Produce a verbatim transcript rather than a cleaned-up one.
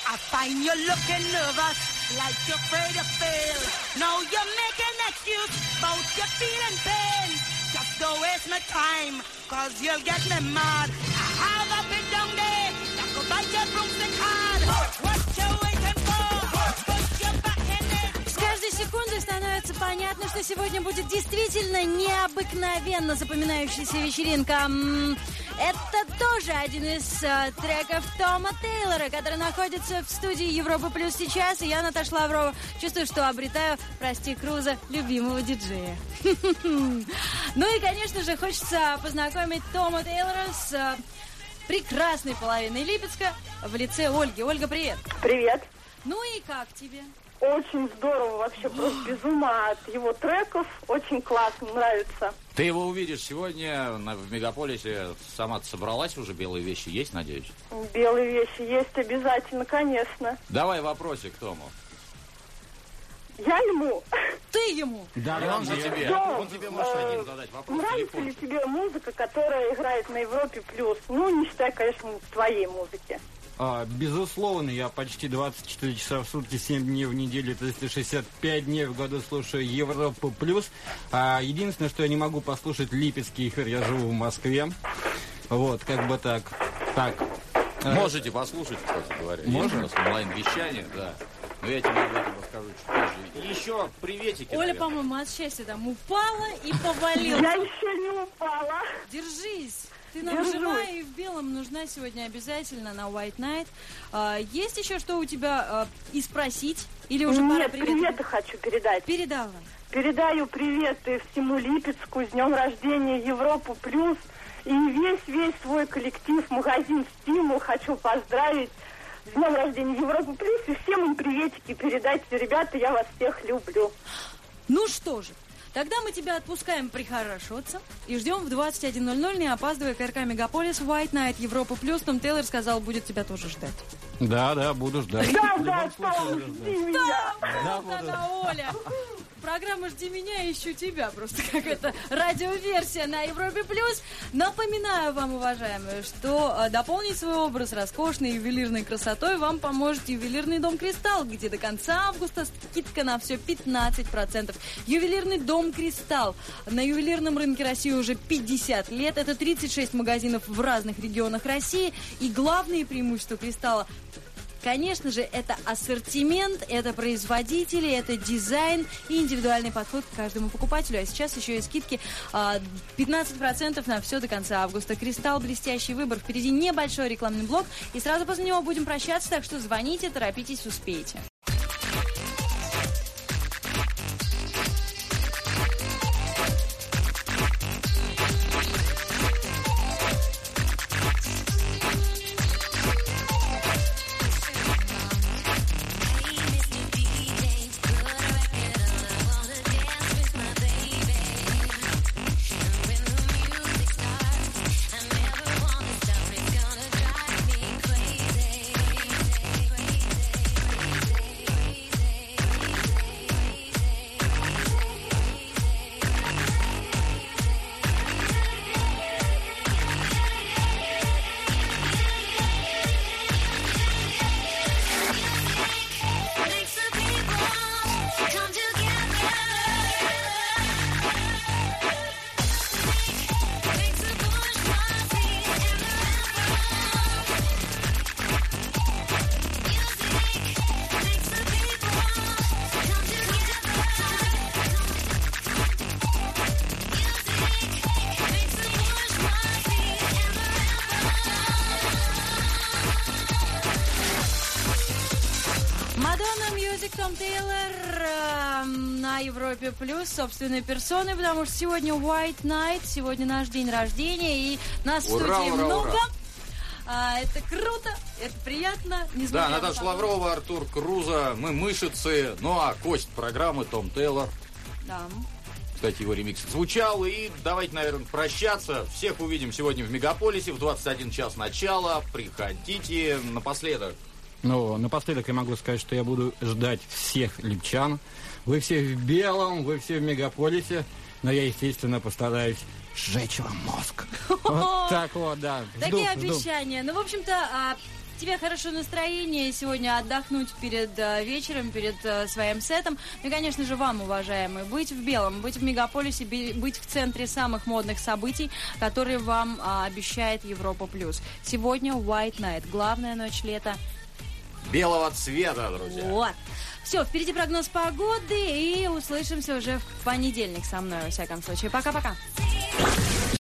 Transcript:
I find you looking nervous, like you're afraid to fail. Now you're making excuse about your feeling pain. Just don't waste my time, cause you'll get me mad. I have a bit down there, that could bite your broomstick hard. What you waiting for? Put your back in it. С каждой секундой становится понятно, что сегодня будет действительно необыкновенно запоминающаяся вечеринка. Это тоже один из э, треков Тома Тейлора, который находится в студии Европа Плюс сейчас. И я, Наташа Лаврова, чувствую, что обретаю, прости, Круза, любимого диджея. Ну и, конечно же, хочется познакомить Тома Тейлора с э, прекрасной половиной Липецка в лице Ольги. Ольга, привет. Привет. Ну и как тебе? Очень здорово, вообще просто без ума от его треков. Очень классно, нравится. Ты его увидишь сегодня на, в Мегаполисе. Сама-то собралась уже? Белые вещи есть, надеюсь? Белые вещи есть обязательно, конечно. Давай вопросик к Тому. Я ему. Ты ему. Да, да, он же тебе. Да. Он тебе может Э, один задать вопрос. Нравится ли тебе музыка, которая играет на Европе Плюс? Ну, не считая, конечно, твоей музыки. А, безусловно, я почти двадцать четыре часа в сутки, семь дней в неделю, триста шестьдесят пять дней в году слушаю Европу Плюс. А, единственное, что я не могу послушать липецкий эфир, я живу в Москве. Вот, как бы так. Так. Можете послушать, кстати говоря. Можно? Есть у нас онлайн-вещание, да. Но я тебе об этом расскажу чуть позже. И еще приветики. Оля, наверное. по-моему, от счастья там упала и повалилась. Я еще не упала. Держись. Ты нам Держусь. живая и в белом нужна сегодня обязательно на White Night. А, есть еще что у тебя а, и спросить? Или уже пара Нет, приветов? приветы хочу передать. Передала. Передаю приветы всему Липецку, с днем рождения Европу Плюс. И весь-весь свой коллектив, магазин «Стимул» хочу поздравить с днем рождения Европы Плюс. И всем им приветики передать. Ребята, я вас всех люблю. Ну что же, тогда мы тебя отпускаем прихорашиваться и ждем в двадцать один ноль ноль, не опаздывая, КРК Мегаполис, White Night, Европа Плюс. Том Тейлор сказал, будет тебя тоже ждать. Да, да, буду ждать. Да, В да, любом случае, Том, буду ждать. жди меня. Да, Вот буду. она, Оля. Программа «Жди меня», ищу тебя. Просто какая-то радиоверсия на Европе+. плюс. Напоминаю вам, уважаемые, что э, дополнить свой образ роскошной ювелирной красотой вам поможет ювелирный дом «Кристалл», где до конца августа скидка на все пятнадцать процентов. Ювелирный дом «Кристалл». На ювелирном рынке России уже пятьдесят лет. Это тридцать шесть магазинов в разных регионах России. И главные преимущества «Кристалла», конечно же, это ассортимент, это производители, это дизайн и индивидуальный подход к каждому покупателю. А сейчас еще и скидки а, пятнадцать процентов на все до конца августа. «Кристалл» — блестящий выбор. Впереди небольшой рекламный блок, и сразу после него будем прощаться, так что звоните, торопитесь, успеете. Том Тейлор э, на Европе Плюс собственной персоной, потому что сегодня White Night, сегодня наш день рождения, и нас в Ура, студии ура, много. ура. А, это круто, это приятно. Да, Наташа Лаврова, Артур Круза, мы мышицы, ну а гость программы Том Тейлор. Да. Кстати, его ремикс звучал. И давайте, наверное, прощаться. Всех увидим сегодня в Мегаполисе в двадцать один час начала. Приходите. Напоследок. Ну, напоследок я могу сказать, что я буду ждать всех липчан. Вы все в белом, вы все в Мегаполисе. Но я, естественно, постараюсь сжечь вам мозг. Вот так вот, да. Жду, Такие жду. обещания. Ну, в общем-то, тебе хорошее настроение, сегодня отдохнуть перед э, вечером, перед э, своим сетом. Ну и, конечно же, вам, уважаемые, быть в белом, быть в мегаполисе, быть в центре самых модных событий, которые вам э, обещает Европа Плюс. Сегодня White Night, главная ночь лета. Белого цвета, друзья. Вот. Все, впереди прогноз погоды, и услышимся уже в понедельник со мной, во всяком случае. Пока-пока.